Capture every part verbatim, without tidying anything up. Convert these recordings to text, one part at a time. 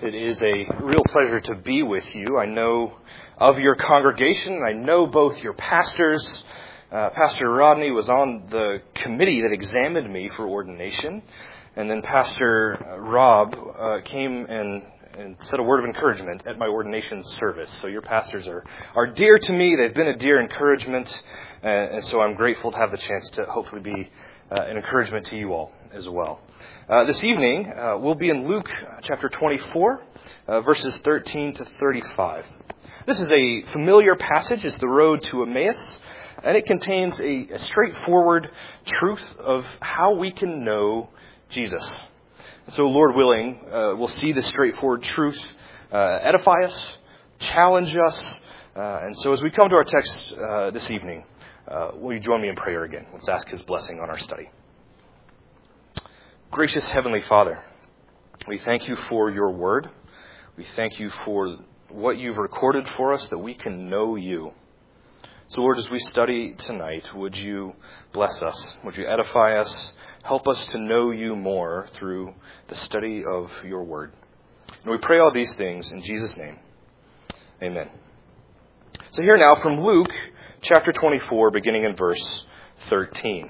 It is a real pleasure to be with you. I know of your congregation. I know both your pastors. Uh, Pastor Rodney was on the committee that examined me for ordination. And then Pastor Rob uh, came and, and said a word of encouragement at my ordination service. So your pastors are, are dear to me. They've been a dear encouragement. Uh, and so I'm grateful to have the chance to hopefully be uh, an encouragement to you all as well. Uh, this evening, uh, we'll be in Luke chapter twenty-four, uh, verses thirteen to thirty-five. This is a familiar passage. It's the road to Emmaus, and it contains a, a straightforward truth of how we can know Jesus. So, Lord willing, uh, we'll see this straightforward truth uh, edify us, challenge us, uh, and so as we come to our text uh, this evening, uh, will you join me in prayer again? Let's ask His blessing on our study. Gracious Heavenly Father, we thank you for your word. We thank you for what you've recorded for us that we can know you. So Lord, as we study tonight, would you bless us? Would you edify us? Help us to know you more through the study of your word. And we pray all these things in Jesus' name. Amen. So here now from Luke chapter twenty-four, beginning in verse thirteen.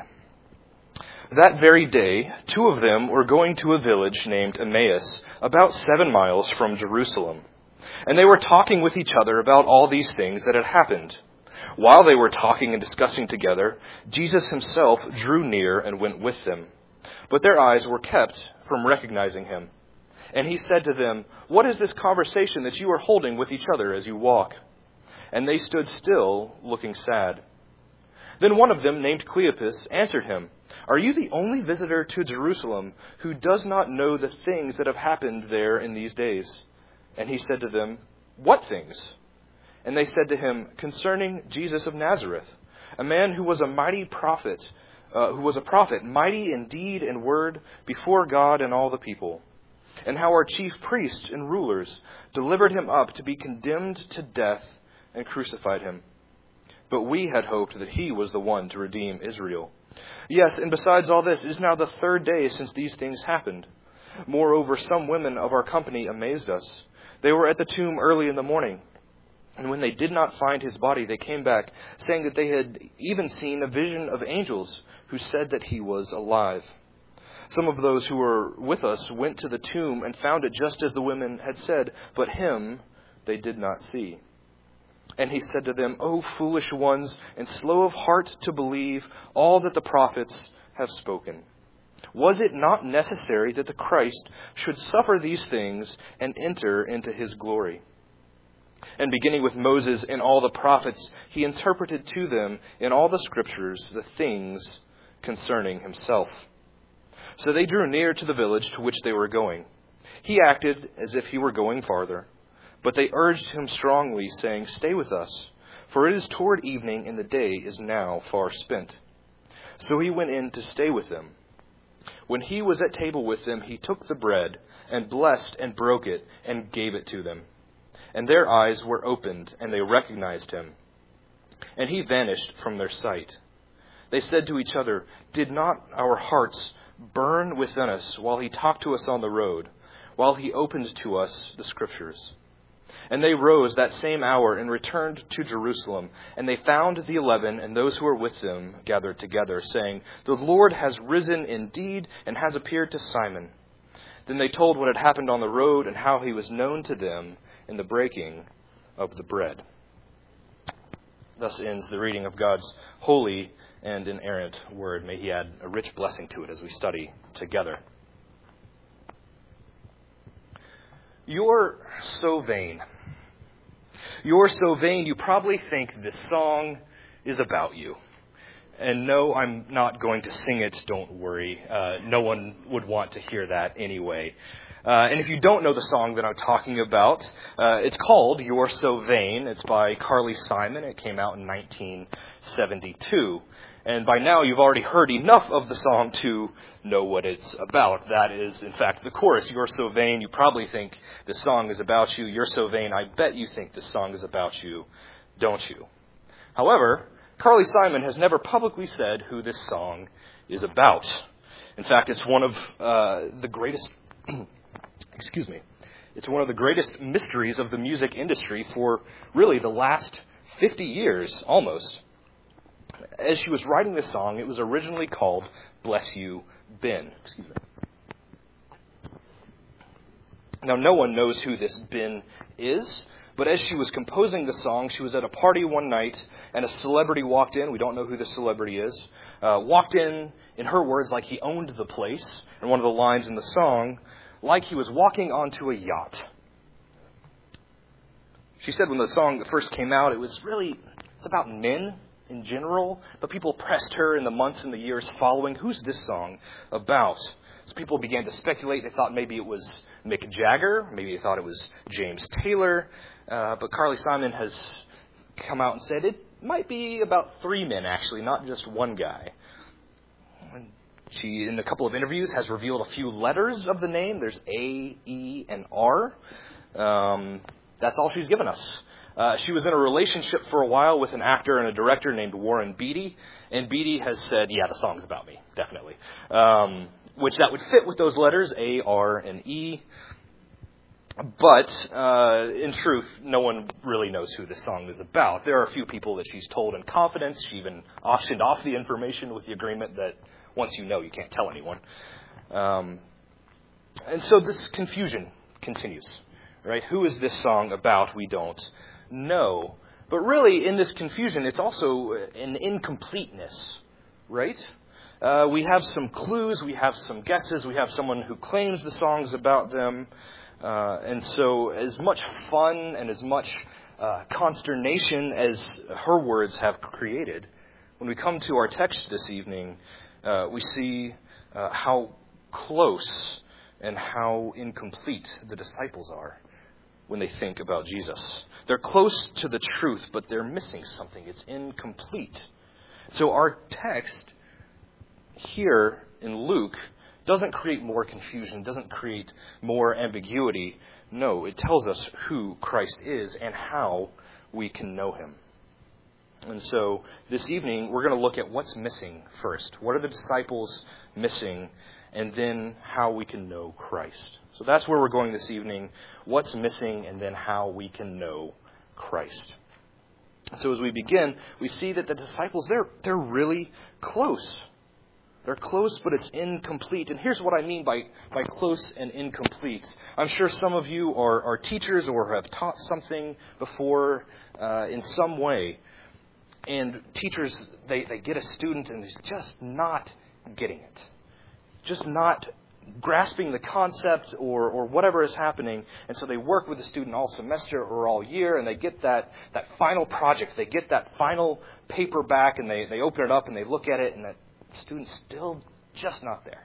That very day, two of them were going to a village named Emmaus, about seven miles from Jerusalem. And they were talking with each other about all these things that had happened. While they were talking and discussing together, Jesus himself drew near and went with them. But their eyes were kept from recognizing him. And he said to them, "What is this conversation that you are holding with each other as you walk?" And they stood still, looking sad. Then one of them, named Cleopas, answered him, "Are you the only visitor to Jerusalem who does not know the things that have happened there in these days?" And he said to them, "What things?" And they said to him, "Concerning Jesus of Nazareth, a man who was a mighty prophet, uh, who was a prophet, mighty in deed and word before God and all the people, and how our chief priests and rulers delivered him up to be condemned to death and crucified him. But we had hoped that he was the one to redeem Israel. Yes, and besides all this, it is now the third day since these things happened. Moreover, some women of our company amazed us. They were at the tomb early in the morning, and when they did not find his body, they came back, saying that they had even seen a vision of angels who said that he was alive. Some of those who were with us went to the tomb and found it just as the women had said, but him they did not see." And he said to them, "O foolish ones, and slow of heart to believe all that the prophets have spoken. Was it not necessary that the Christ should suffer these things and enter into his glory?" And beginning with Moses and all the prophets, he interpreted to them in all the scriptures the things concerning himself. So they drew near to the village to which they were going. He acted as if he were going farther. But they urged him strongly, saying, "Stay with us, for it is toward evening, and the day is now far spent." So he went in to stay with them. When he was at table with them, he took the bread, and blessed and broke it, and gave it to them. And their eyes were opened, and they recognized him. And he vanished from their sight. They said to each other, "Did not our hearts burn within us while he talked to us on the road, while he opened to us the scriptures?" And they rose that same hour and returned to Jerusalem. And they found the eleven and those who were with them gathered together, saying, "The Lord has risen indeed and has appeared to Simon." Then they told what had happened on the road and how he was known to them in the breaking of the bread. Thus ends the reading of God's holy and inerrant word. May he add a rich blessing to it as we study together. You're so vain. You're so vain, you probably think this song is about you. And no, I'm not going to sing it, don't worry. Uh, no one would want to hear that anyway. Uh, and if you don't know the song that I'm talking about, uh, it's called You're So Vain. It's by Carly Simon. It came out in nineteen seventy-two. And by now you've already heard enough of the song to know what it's about. That is, in fact, the chorus. You're so vain, you probably think this song is about you. You're so vain, I bet you think this song is about you, don't you? However, Carly Simon has never publicly said who this song is about. In fact, it's one of uh, the greatest, excuse me, It's one of the greatest mysteries of the music industry for really the last fifty years, almost. As she was writing this song, it was originally called Bless You, Ben. Excuse me. Now, no one knows who this Ben is, but as she was composing the song, she was at a party one night, and a celebrity walked in. We don't know who the celebrity is. Uh, walked in, in her words, like he owned the place, and one of the lines in the song, like he was walking onto a yacht. She said when the song first came out, it was really, it's about men in general, but people pressed her in the months and the years following, who's this song about? So people began to speculate. They thought maybe it was Mick Jagger. Maybe they thought it was James Taylor. Uh, but Carly Simon has come out and said it might be about three men, actually, not just one guy. She, in a couple of interviews, has revealed a few letters of the name. There's A, E, and R. Um, that's all she's given us. Uh, she was in a relationship for a while with an actor and a director named Warren Beatty. And Beatty has said, yeah, the song's about me, definitely. Um, which that would fit with those letters, A, R, and E. But uh, in truth, no one really knows who this song is about. There are a few people that she's told in confidence. She even auctioned off the information with the agreement that once you know, you can't tell anyone. Um, and so this confusion continues, right? Who is this song about? We don't know. But really, in this confusion, it's also an incompleteness, right? Uh, we have some clues, we have some guesses, we have someone who claims the song's about them. Uh, and so as much fun and as much uh, consternation as her words have created, when we come to our text this evening, uh, we see uh, how close and how incomplete the disciples are when they think about Jesus. They're close to the truth, but they're missing something. It's incomplete. So our text here in Luke doesn't create more confusion, doesn't create more ambiguity. No, it tells us who Christ is and how we can know him. And so this evening, we're going to look at what's missing first. What are the disciples missing? And then how we can know Christ. So that's where we're going this evening. What's missing and then how we can know Christ. So as we begin, we see that the disciples, they're, they're really close. They're close, but it's incomplete. And here's what I mean by, by close and incomplete. I'm sure some of you are, are teachers or have taught something before uh, in some way. And teachers, they, they get a student and they're just not getting it. Just not grasping the concept or, or whatever is happening. And so they work with the student all semester or all year, and they get that, that final project. They get that final paper back, and they, they open it up and they look at it, and that student's still just not there.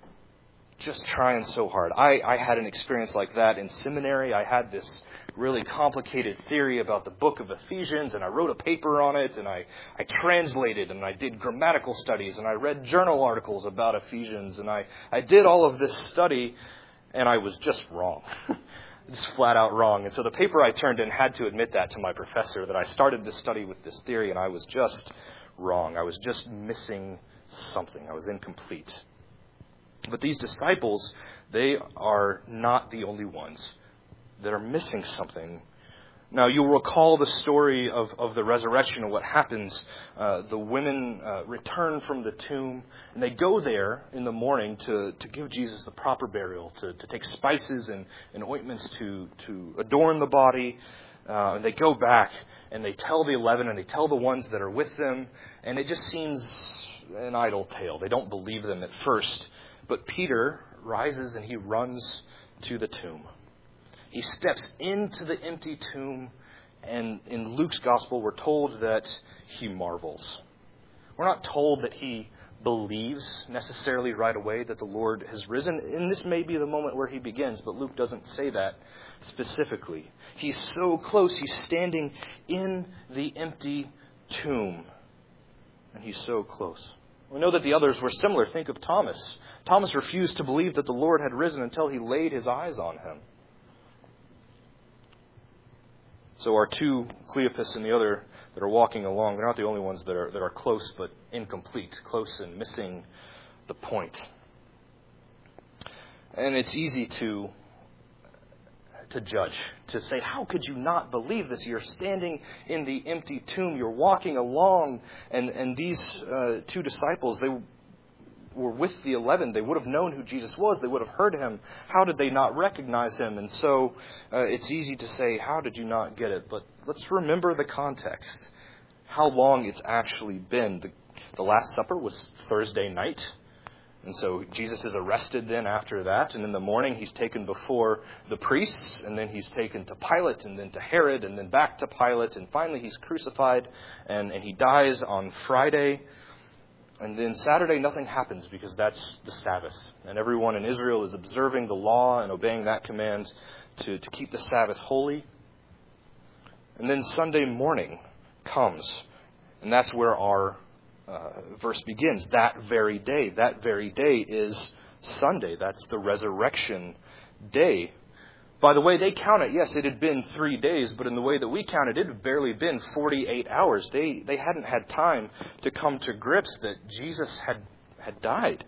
Just trying so hard. I, I had an experience like that in seminary. I had this really complicated theory about the book of Ephesians, and I wrote a paper on it, and I, I translated, and I did grammatical studies, and I read journal articles about Ephesians, and I, I did all of this study, and I was just wrong. Just flat out wrong. And so the paper I turned in had to admit that to my professor, that I started this study with this theory, and I was just wrong. I was just missing something. I was incomplete. But these disciples, they are not the only ones that are missing something. Now, you'll recall the story of, of the resurrection and what happens. Uh, the women uh, return from the tomb, and they go there in the morning to, to give Jesus the proper burial, to, to take spices and, and ointments to, to adorn the body. Uh, and they go back, and they tell the eleven, and they tell the ones that are with them, and it just seems an idle tale. They don't believe them at first. But Peter rises and he runs to the tomb. He steps into the empty tomb, and in Luke's gospel, we're told that he marvels. We're not told that he believes necessarily right away that the Lord has risen. And this may be the moment where he begins, but Luke doesn't say that specifically. He's so close. He's standing in the empty tomb, and he's so close. We know that the others were similar. Think of Thomas. Thomas refused to believe that the Lord had risen until he laid his eyes on him. So our two, Cleopas and the other, that are walking along, they're not the only ones that are that are close but incomplete, close and missing the point. And it's easy to to judge, to say, how could you not believe this? You're standing in the empty tomb. You're walking along. And, and these uh, two disciples, they were with the eleven. They would have known who Jesus was. They would have heard him. How did they not recognize him? And so uh, it's easy to say, how did you not get it? But let's remember the context, how long it's actually been. The, the Last Supper was Thursday night. And so Jesus is arrested then after that. And in the morning, he's taken before the priests. And then he's taken to Pilate and then to Herod and then back to Pilate. And finally, he's crucified and, and he dies on Friday. And then Saturday, nothing happens because that's the Sabbath. And everyone in Israel is observing the law and obeying that command to, to keep the Sabbath holy. And then Sunday morning comes. And that's where our uh, verse begins. That very day. That very day is Sunday. That's the resurrection day. By the way they count it, yes, it had been three days, but in the way that we count it, it had barely been forty-eight hours. They they hadn't had time to come to grips that Jesus had, had died.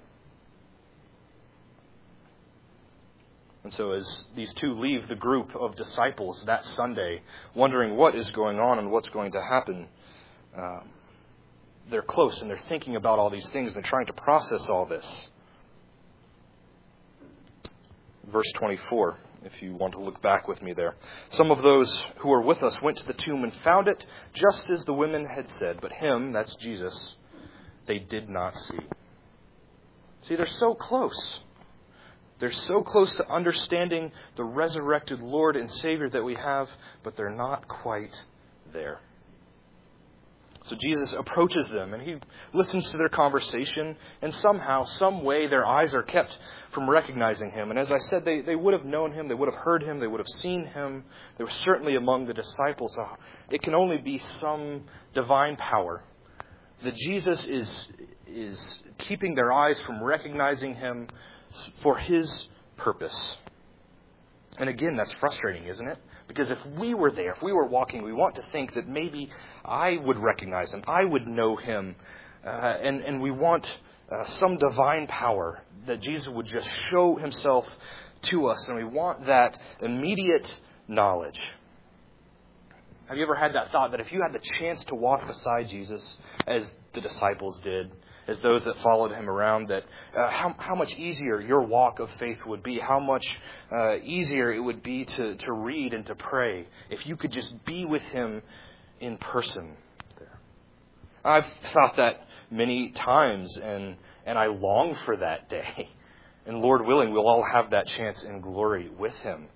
And so as these two leave the group of disciples that Sunday, wondering what is going on and what's going to happen, um, they're close and they're thinking about all these things. They're trying to process all this. Verse twenty-four. If you want to look back with me there. Some of those who were with us went to the tomb and found it just as the women had said. But him, that's Jesus, they did not see. See, they're so close. They're so close to understanding the resurrected Lord and Savior that we have, but they're not quite there. So Jesus approaches them and he listens to their conversation, and somehow, some way, their eyes are kept from recognizing him. And as I said, they, they would have known him, they would have heard him, they would have seen him. They were certainly among the disciples. So it can only be some divine power that Jesus is, is keeping their eyes from recognizing him for his purpose. And again, that's frustrating, isn't it? Because if we were there, if we were walking, we want to think that maybe I would recognize him, I would know him, uh, and, and we want uh, some divine power that Jesus would just show himself to us, and we want that immediate knowledge. Have you ever had that thought that if you had the chance to walk beside Jesus, as the disciples did, as those that followed him around, that uh, how, how much easier your walk of faith would be, how much uh, easier it would be to, to read and to pray if you could just be with him in person there. I've thought that many times, and, and I long for that day. And Lord willing, we'll all have that chance in glory with him.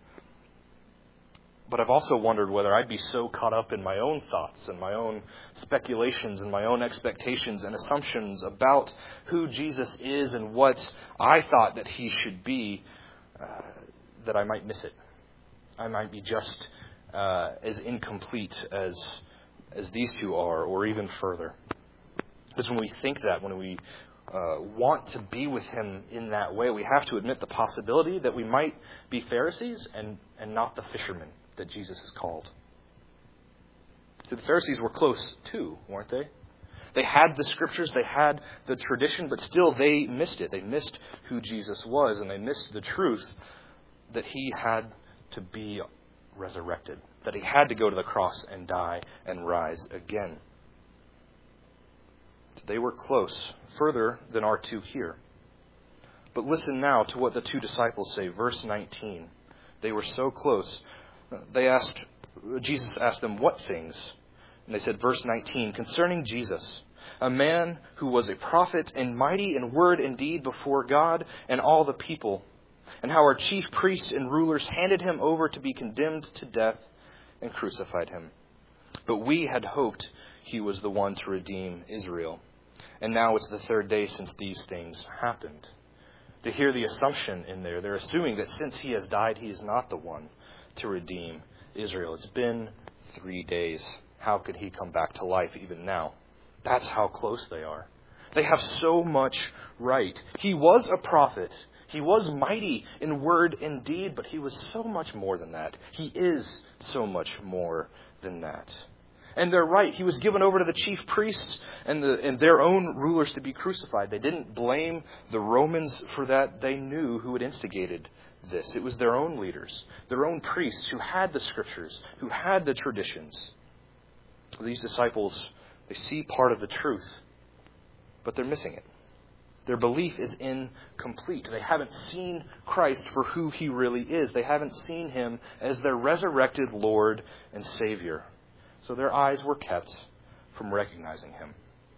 But I've also wondered whether I'd be so caught up in my own thoughts and my own speculations and my own expectations and assumptions about who Jesus is and what I thought that he should be, uh, that I might miss it. I might be just uh, as incomplete as as these two are, or even further. Because when we think that, when we uh, want to be with him in that way, we have to admit the possibility that we might be Pharisees and, and not the fishermen that Jesus is called. So the Pharisees were close too, weren't they? They had the scriptures, they had the tradition, but still they missed it. They missed who Jesus was, and they missed the truth that he had to be resurrected, that he had to go to the cross and die and rise again. So they were close, further than our two here. But listen now to what the two disciples say, verse nineteen. They were so close. They asked, Jesus asked them, what things? And they said, verse nineteen, concerning Jesus, a man who was a prophet and mighty in word and deed before God and all the people, and how our chief priests and rulers handed him over to be condemned to death and crucified him. But we had hoped he was the one to redeem Israel. And now it's the third day since these things happened. To hear the assumption in there, they're assuming that since he has died, he is not the one to redeem Israel. It's been three days. How could he come back to life even now? That's how close they are. They have so much right. He was a prophet. He was mighty in word and deed, but he was so much more than that. He is so much more than that. And they're right. He was given over to the chief priests and, the, and their own rulers to be crucified. They didn't blame the Romans for that. They knew who had instigated this. It was their own leaders, their own priests who had the scriptures, who had the traditions. These disciples, they see part of the truth, but they're missing it. Their belief is incomplete. They haven't seen Christ for who he really is. They haven't seen him as their resurrected Lord and Savior. So their eyes were kept from recognizing him.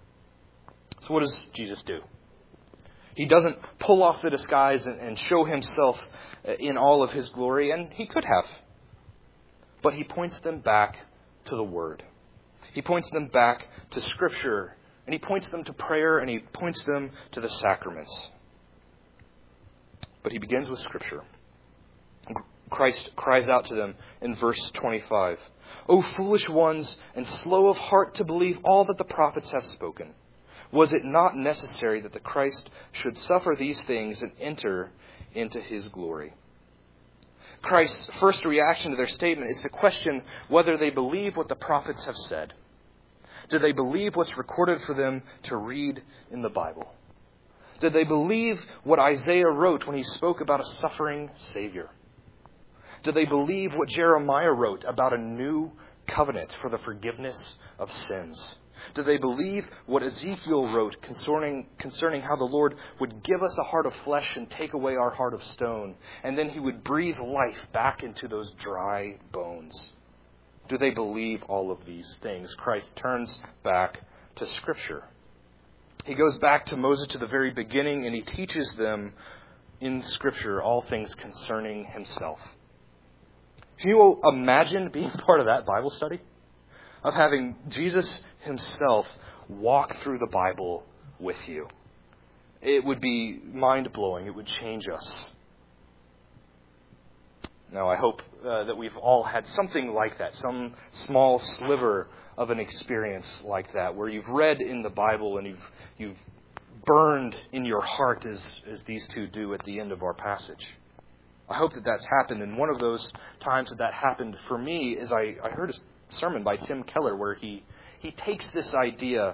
So what does Jesus do? He doesn't pull off the disguise and, and show himself in all of his glory, and he could have. But he points them back to the Word. He points them back to Scripture, and he points them to prayer, and he points them to the sacraments. But he begins with Scripture. Christ cries out to them in verse twenty-five, "O foolish ones, and slow of heart to believe all that the prophets have spoken. Was it not necessary that the Christ should suffer these things and enter into his glory?" Christ's first reaction to their statement is to question whether they believe what the prophets have said. Do they believe what's recorded for them to read in the Bible? Did they believe what Isaiah wrote when he spoke about a suffering Savior? Did they believe what Jeremiah wrote about a new covenant for the forgiveness of sins? Did they believe what Ezekiel wrote concerning, concerning how the Lord would give us a heart of flesh and take away our heart of stone, and then he would breathe life back into those dry bones? Do they believe all of these things? Christ turns back to Scripture. He goes back to Moses to the very beginning, and he teaches them in Scripture all things concerning himself. Can you imagine being part of that Bible study? Of having Jesus himself walk through the Bible with you. It would be mind-blowing. It would change us. Now, I hope uh, that we've all had something like that, some small sliver of an experience like that, where you've read in the Bible and you've you've burned in your heart as, as these two do at the end of our passage. I hope that that's happened. And one of those times that that happened for me is I, I heard a sermon by Tim Keller where he, he takes this idea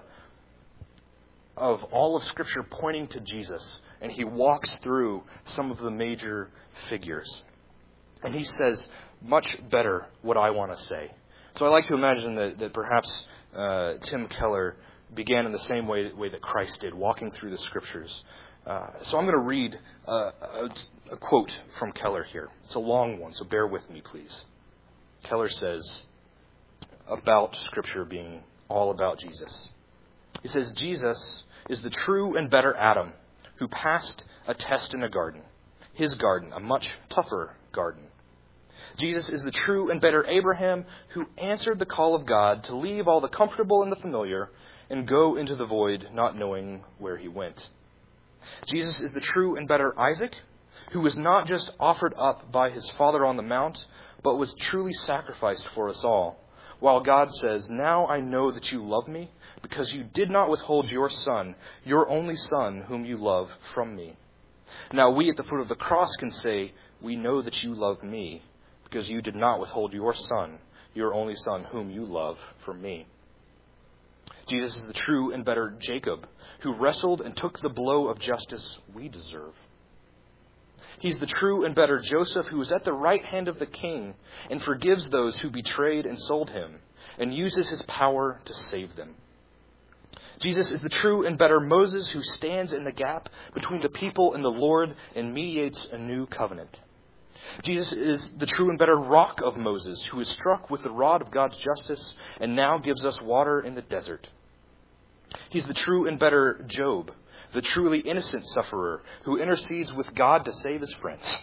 of all of Scripture pointing to Jesus, and he walks through some of the major figures. And he says much better what I want to say. So I like to imagine that, that perhaps uh, Tim Keller began in the same way, way that Christ did, walking through the Scriptures. Uh, so I'm going to read uh, a, a quote from Keller here. It's a long one, so bear with me, please. Keller says about Scripture being all about Jesus. He says, "Jesus is the true and better Adam who passed a test in a garden. His garden, a much tougher garden. Jesus is the true and better Abraham who answered the call of God to leave all the comfortable and the familiar and go into the void, not knowing where he went. Jesus is the true and better Isaac, who was not just offered up by his father on the mount, but was truly sacrificed for us all. While God says, 'Now I know that you love me, because you did not withhold your son, your only son, whom you love, from me.' Now we at the foot of the cross can say, 'We know that you love me, because you did not withhold your son, your only son, whom you love, from me.' Jesus is the true and better Jacob, who wrestled and took the blow of justice we deserve. He's the true and better Joseph, who is at the right hand of the king and forgives those who betrayed and sold him and uses his power to save them. Jesus is the true and better Moses, who stands in the gap between the people and the Lord and mediates a new covenant. Jesus is the true and better rock of Moses, who is struck with the rod of God's justice and now gives us water in the desert. He's the true and better Job, the truly innocent sufferer who intercedes with God to save his friends.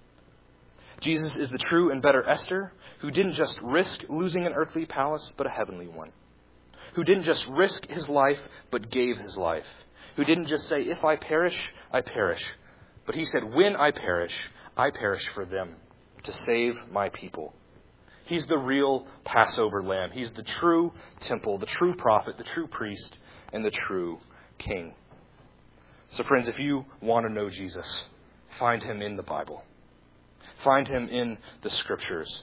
Jesus is the true and better Esther, who didn't just risk losing an earthly palace, but a heavenly one. Who didn't just risk his life, but gave his life. Who didn't just say, 'If I perish, I perish.' But he said, 'When I perish, I perish for them, to save my people.' He's the real Passover lamb. He's the true temple, the true prophet, the true priest, and the true king. So friends, if you want to know Jesus, find him in the Bible. Find him in the Scriptures.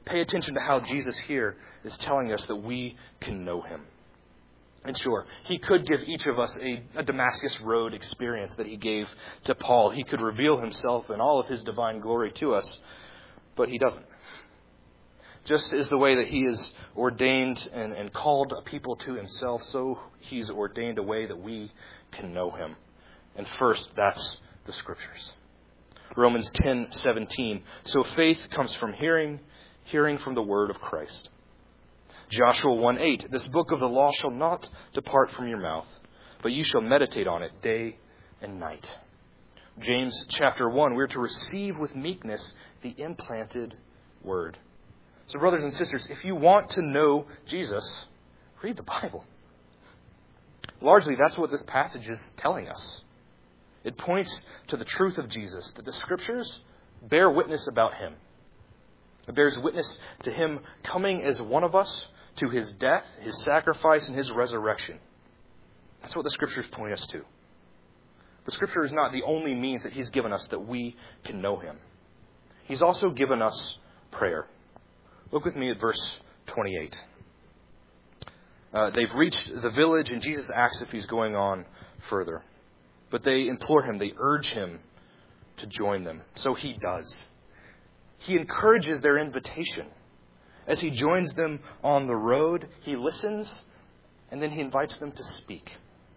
Pay attention to how Jesus here is telling us that we can know him. And sure, he could give each of us a, a Damascus Road experience that he gave to Paul. He could reveal himself in all of his divine glory to us, but he doesn't. Just as the way that he has ordained and, and called a people to himself, so he's ordained a way that we can know him. And first, that's the Scriptures. Romans ten seventeen. So faith comes from hearing, hearing from the word of Christ. Joshua one eight. This book of the law shall not depart from your mouth, but you shall meditate on it day and night. James chapter one. We're to receive with meekness the implanted word. So brothers and sisters, if you want to know Jesus, read the Bible. Largely, that's what this passage is telling us. It points to the truth of Jesus, that the Scriptures bear witness about him. It bears witness to him coming as one of us, to his death, his sacrifice, and his resurrection. That's what the Scriptures point us to. The Scripture is not the only means that he's given us that we can know him. He's also given us prayer. Look with me at verse twenty-eight. Uh, they've reached the village, and Jesus asks if he's going on further. But they implore him, they urge him to join them. So he does. He encourages their invitation. As he joins them on the road, he listens, and then he invites them to speak.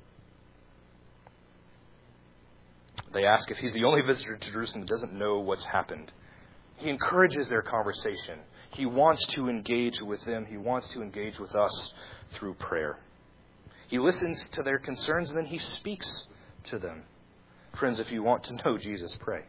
They ask if he's the only visitor to Jerusalem that doesn't know what's happened. He encourages their conversation. He wants to engage with them. He wants to engage with us through prayer. He listens to their concerns, and then he speaks to them. Friends, if you want to know Jesus, pray.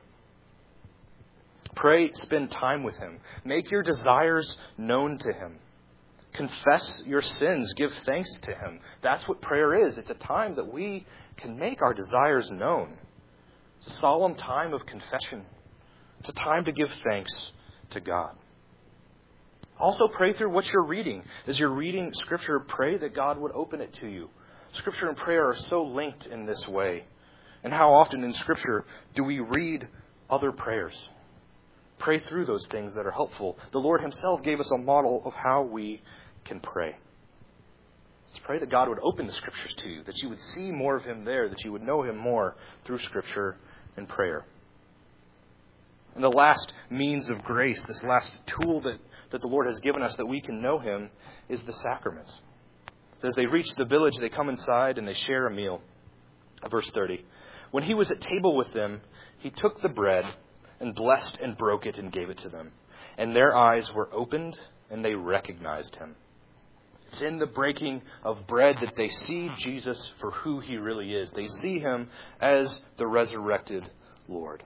Pray, spend time with him. Make your desires known to him. Confess your sins. Give thanks to him. That's what prayer is. It's a time that we can make our desires known. It's a solemn time of confession. It's a time to give thanks to God. Also pray through what you're reading. As you're reading Scripture, pray that God would open it to you. Scripture and prayer are so linked in this way. And how often in Scripture do we read other prayers? Pray through those things that are helpful. The Lord himself gave us a model of how we can pray. Let's pray that God would open the Scriptures to you, that you would see more of him there, that you would know him more through Scripture and prayer. And the last means of grace, this last tool that, that the Lord has given us that we can know him, is the sacraments. As they reach the village, they come inside and they share a meal. Verse thirty. When he was at table with them, he took the bread and blessed and broke it and gave it to them. And their eyes were opened and they recognized him. It's in the breaking of bread that they see Jesus for who he really is. They see him as the resurrected Lord.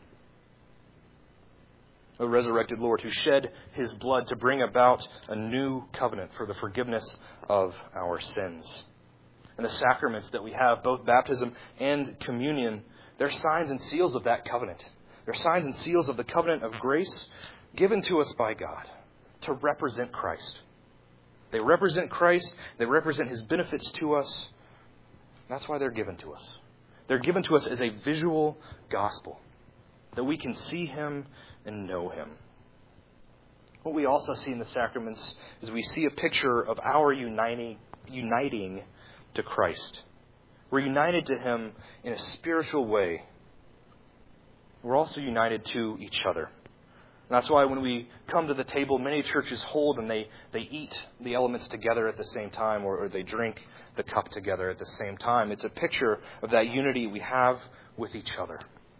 A resurrected Lord who shed his blood to bring about a new covenant for the forgiveness of our sins. And the sacraments that we have, both baptism and communion, they're signs and seals of that covenant. They're signs and seals of the covenant of grace given to us by God to represent Christ. They represent Christ. They represent his benefits to us. That's why they're given to us. They're given to us as a visual gospel, that we can see him and know him. What we also see in the sacraments is we see a picture of our uniting, uniting to Christ. We're united to him in a spiritual way. We're also united to each other. And that's why when we come to the table, many churches hold and they, they eat the elements together at the same time, or, or they drink the cup together at the same time. It's a picture of that unity we have with each other.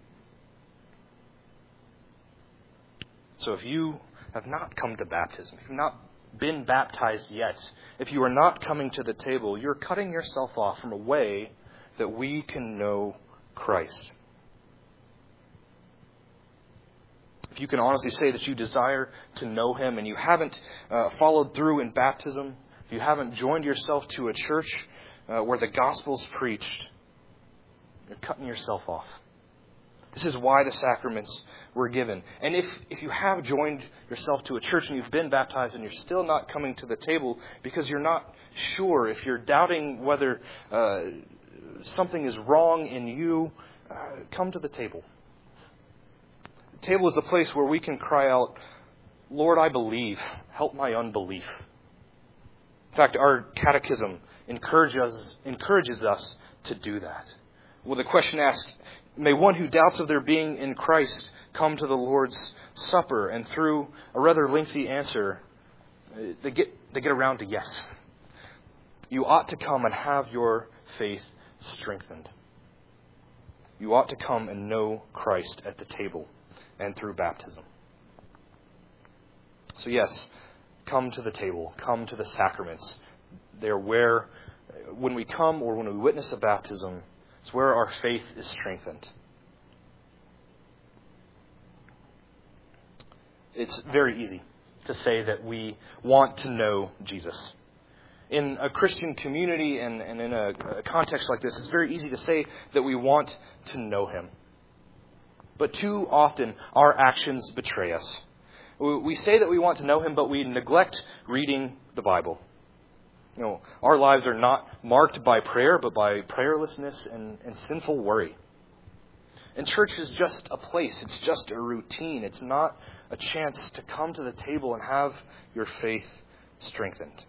So if you have not come to baptism, if you've not been baptized yet, if you are not coming to the table, you're cutting yourself off from a way that we can know Christ. If you can honestly say that you desire to know him and you haven't uh, followed through in baptism, if you haven't joined yourself to a church uh, where the gospel's preached, you're cutting yourself off. This is why the sacraments were given. And if, if you have joined yourself to a church and you've been baptized and you're still not coming to the table because you're not sure, if you're doubting whether uh, something is wrong in you, uh, come to the table. The table is a place where we can cry out, Lord, I believe. Help my unbelief. In fact, our catechism encourages, encourages us to do that. Well, the question asks, may one who doubts of their being in Christ come to the Lord's Supper? And through a rather lengthy answer, they get, they get around to yes. You ought to come and have your faith strengthened. You ought to come and know Christ at the table and through baptism. So yes, come to the table, come to the sacraments. They're where, when we come or when we witness a baptism, it's where our faith is strengthened. It's very easy to say that we want to know Jesus. In a Christian community and, and in a, a context like this, it's very easy to say that we want to know Him. But too often, our actions betray us. We say that we want to know Him, but we neglect reading the Bible. You know, our lives are not marked by prayer, but by prayerlessness and, and sinful worry. And church is just a place. It's just a routine. It's not a chance to come to the table and have your faith strengthened.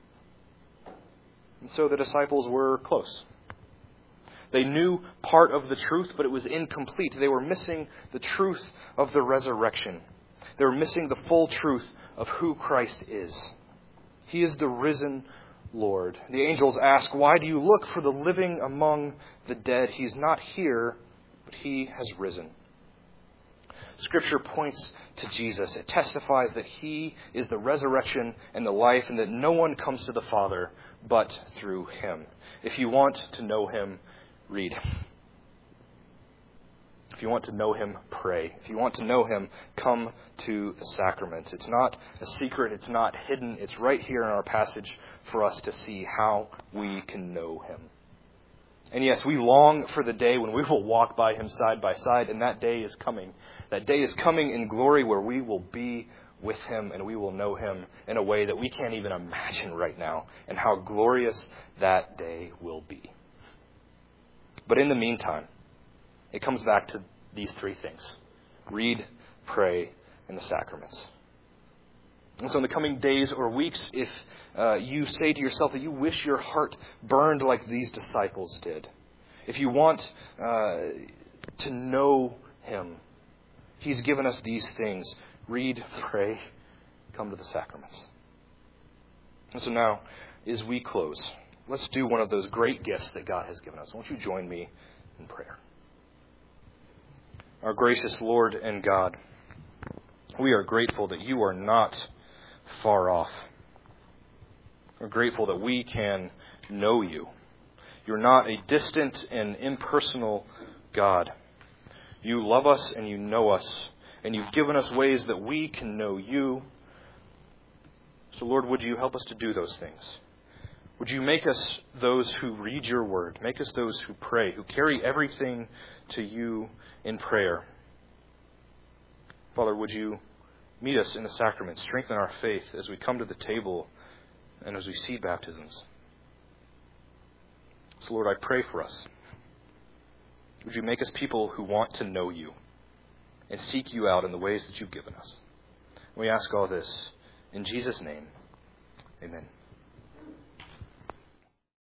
And so the disciples were close. They knew part of the truth, but it was incomplete. They were missing the truth of the resurrection. They were missing the full truth of who Christ is. He is the risen Lord. The angels ask, why do you look for the living among the dead? He's not here, but He has risen. Scripture points to Jesus. It testifies that He is the resurrection and the life, and that no one comes to the Father but through Him. If you want to know Him, read. If you want to know Him, pray. If you want to know Him, come to the sacraments. It's not a secret. It's not hidden. It's right here in our passage for us to see how we can know Him. And yes, we long for the day when we will walk by Him side by side, and that day is coming. That day is coming in glory where we will be with Him and we will know Him in a way that we can't even imagine right now, and how glorious that day will be. But in the meantime, it comes back to these three things: read, pray, and the sacraments. And so in the coming days or weeks, if uh, you say to yourself that you wish your heart burned like these disciples did, if you want uh, to know Him, He's given us these things: read, pray, come to the sacraments. And so now, as we close, let's do one of those great gifts that God has given us. Won't you join me in prayer? Our gracious Lord and God, we are grateful that You are not far off. We're grateful that we can know You. You're not a distant and impersonal God. You love us and You know us, and You've given us ways that we can know You. So Lord, would You help us to do those things? Would You make us those who read Your word? Make us those who pray, who carry everything to You in prayer. Father, would You meet us in the sacraments, strengthen our faith as we come to the table and as we see baptisms. So Lord, I pray for us. Would You make us people who want to know You and seek You out in the ways that You've given us? We ask all this in Jesus' name. Amen.